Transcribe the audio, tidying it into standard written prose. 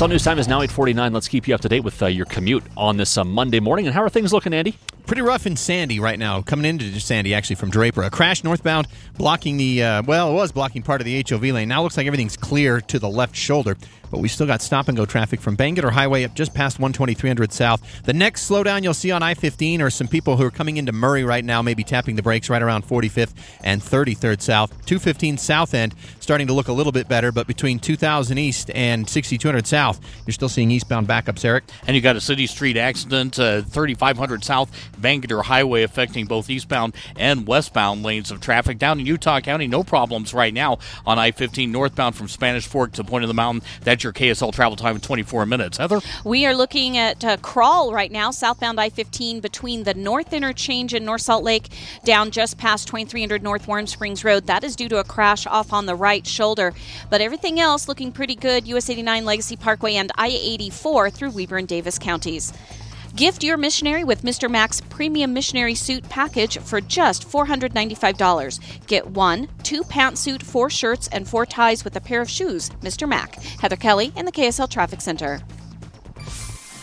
KSL News Time is now 8:49. Let's keep you up to date with your commute on this Monday morning. And how are things looking, Andy? Pretty rough in Sandy right now. Coming into Sandy, actually, from Draper. A crash northbound blocking the, it was blocking part of the HOV lane. Now looks like everything's clear to the left shoulder. But we still got stop-and-go traffic from Bangerter Highway up just past 12300 South. The next slowdown you'll see on I-15 are some people who are coming into Murray right now, maybe tapping the brakes right around 45th and 33rd South. 215 South End starting to look a little bit better, but between 2000 East and 6200 South, you're still seeing eastbound backups, Eric. And you got a City Street accident, 3500 South, Bangerter Highway, affecting both eastbound and westbound lanes of traffic. Down in Utah County, no problems right now on I-15 northbound from Spanish Fork to Point of the Mountain. That's your KSL travel time in 24 minutes. Heather? We are looking at Crawl right now, southbound I-15 between the North Interchange and North Salt Lake, down just past 2300 North Warm Springs Road. That is due to a crash off on the right shoulder. But everything else looking pretty good. US 89 Legacy Parkway and I-84 through Weber and Davis counties. Gift your missionary with Mr. Mac's Premium Missionary Suit Package for just $495. Get 1, 2 pantsuit, 4 shirts, and 4 ties with a pair of shoes. Mr. Mac. Heather Kelly in the KSL Traffic Center.